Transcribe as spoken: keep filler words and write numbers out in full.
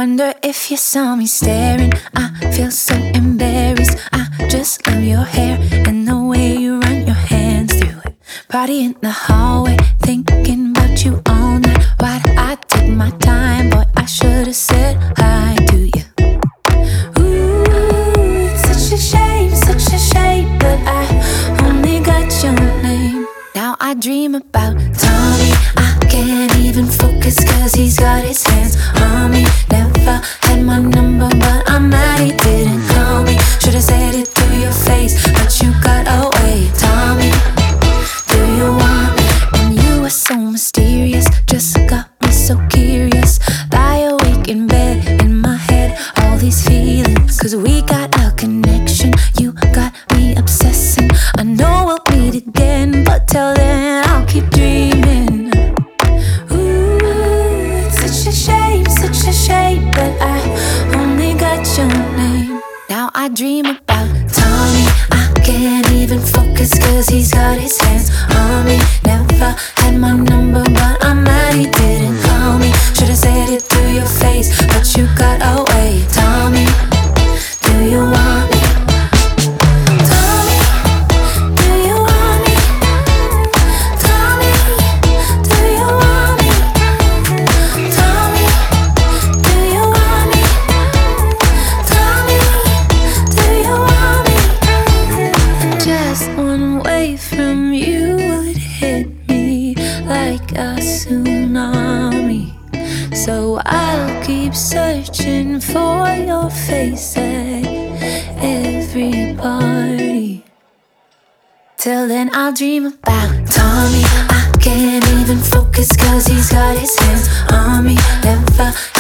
wonder if you saw me staring. I feel so embarrassed. I just love your hair and the way you run your hands through it. Party in the hallway, thinking about you all night. Why'd I take my time? Boy, I should've said hi to you. Ooh, it's such a shame, such a shame that I only got your name. Now I dream about Tommy. I can't even focus cause he's got his hands on me. Never had my number but I'm mad he didn't call me. Should've said it to your face but you got away. Tommy, do you want me? And you were so mysterious, just got me so curious. Lie awake in bed, in my head, all these feelings. Cause we got a connection, you got me obsessing. I know we'll meet again, but till then I'll keep dreaming. Ooh, it's such a shame, such a shame that I only got your name. Now I dream about Tommy. I can't even focus cause he's got his hands on me. Never had my number but I'm mad he didn't call me. Should've said it to your face but you got away. Tommy, do you want me? Tommy, do you want me? Tommy, do you want me? Tommy, do you want me? Tommy, do you want me? Just one wave from you would hit me like a tsunami. So I'll keep searching for your face at every party. Till then I'll dream about Tommy. I can't even focus cause he's got his hands on me. Never